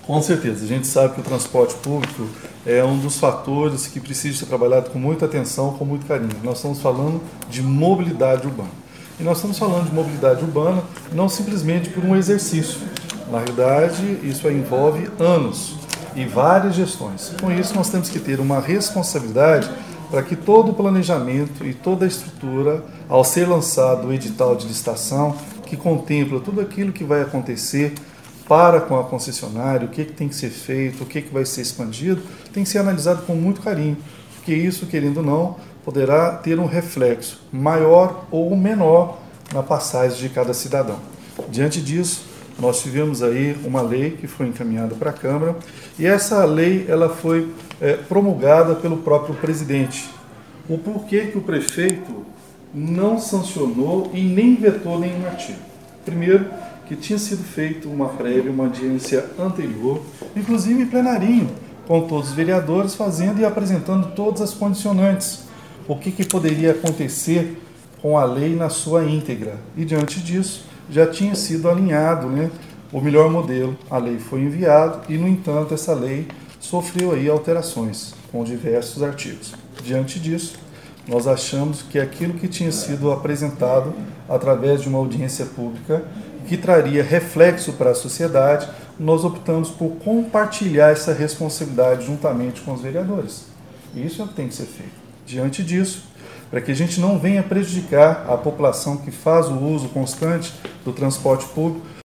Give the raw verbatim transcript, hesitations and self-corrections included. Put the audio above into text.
Com certeza, a gente sabe que o transporte público é um dos fatores que precisa ser trabalhado com muita atenção, com muito carinho. Nós estamos falando de mobilidade urbana. E nós estamos falando de mobilidade urbana não simplesmente por um exercício. Na realidade, isso envolve anos e várias gestões. Com isso, nós temos que ter uma responsabilidade para que todo o planejamento e toda a estrutura, ao ser lançado o edital de licitação, que contempla tudo aquilo que vai acontecer para com a concessionária, o que, que tem que ser feito, o que, que vai ser expandido, tem que ser analisado com muito carinho, porque isso, querendo ou não, poderá ter um reflexo maior ou menor na passagem de cada cidadão. Diante disso, nós tivemos aí uma lei que foi encaminhada para a Câmara e essa lei ela foi é, promulgada pelo próprio presidente. O porquê que o prefeito não sancionou e nem vetou nenhum artigo? Primeiro, que tinha sido feita uma prévia, uma audiência anterior, inclusive em plenarinho, com todos os vereadores fazendo e apresentando todas as condicionantes. O que, que poderia acontecer com a lei na sua íntegra. E diante disso, já tinha sido alinhado, né, o melhor modelo. A lei foi enviada e, no entanto, essa lei sofreu aí alterações com diversos artigos. Diante disso, nós achamos que aquilo que tinha sido apresentado através de uma audiência pública, que traria reflexo para a sociedade, nós optamos por compartilhar essa responsabilidade juntamente com os vereadores. E isso é o que tem que ser feito. Diante disso, para que a gente não venha prejudicar a população que faz o uso constante do transporte público,